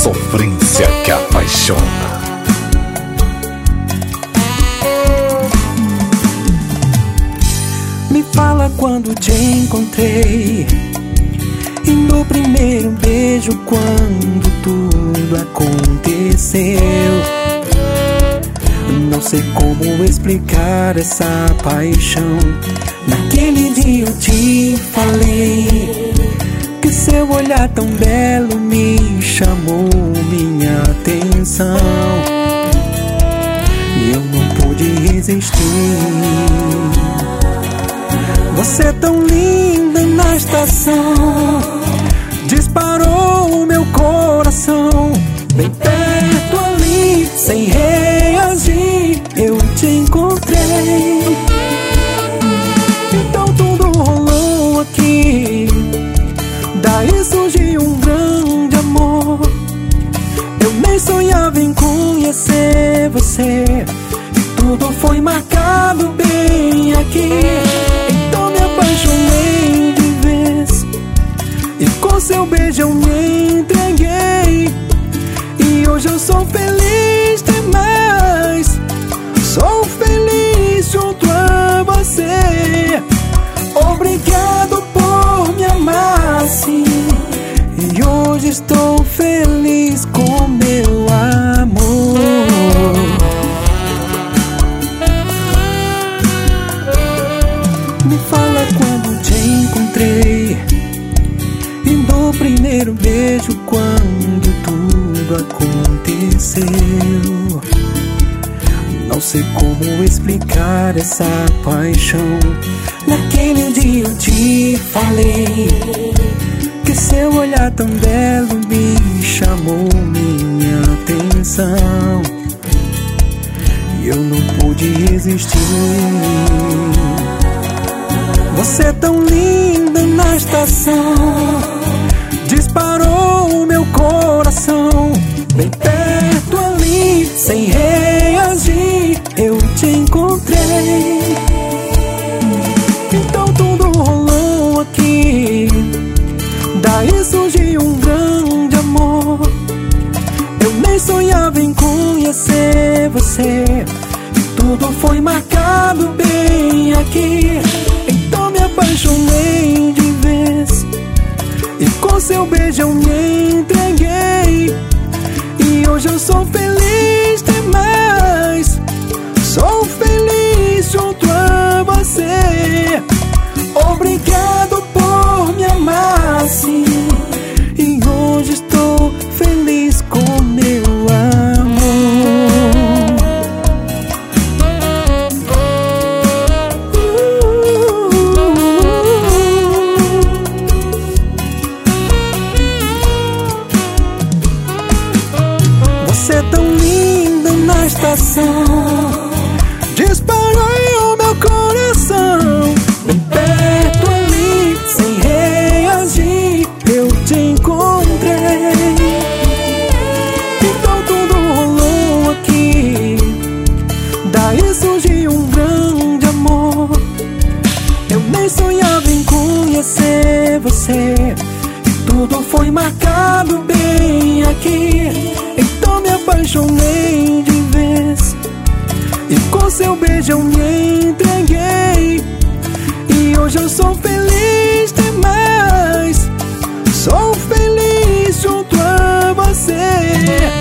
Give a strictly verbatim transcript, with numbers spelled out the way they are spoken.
sofrência que apaixona. Me fala quando te encontrei, e no primeiro beijo quando tudo aconteceu. Não sei como explicar essa paixão. Naquele dia eu te falei que seu olhar tão belo me chamou minha atenção, e eu não pude resistir. Você é tão linda na estação, disparou o meu coração. Bem perto ali, sem reagir, eu te encontrei. Então tudo rolou aqui, daí surgiu um grande amor. Eu nem sonhava em conhecer você, tudo foi marcado bem aqui. Então me apaixonei de vez, e com seu beijo eu me entreguei. E hoje eu sou feliz demais, sou feliz junto a você. Obrigado por me amar assim, e hoje estou feliz com meu amor. Me fala quando te encontrei, e no primeiro beijo quando tudo aconteceu. Não sei como explicar essa paixão. Naquele dia eu te falei que seu olhar tão belo me chamou minha atenção, e eu não pude resistir. Você é tão linda na estação, disparou o meu coração. Bem perto ali, sem reagir, eu te encontrei. Então tudo rolou aqui, daí surgiu um grande amor. Eu nem sonhava em conhecer você, tudo foi marcado bem aqui. Então me apaixonei de vez, e com seu beijo eu me entreguei. E hoje eu sou feliz demais, sou feliz junto a você. Obrigado por me amar assim, e hoje estou feliz com meu amor. Você é tão linda na estação, disparou o meu coração. Bem perto ali, sem reagir, eu te encontrei. Então tudo rolou aqui, daí surgiu um grande amor. Eu nem sonhava em conhecer você, tudo foi marcado bem aqui. Então me apaixonei de vez, e com seu beijo eu me entreguei. E hoje eu sou feliz demais, sou feliz junto a você.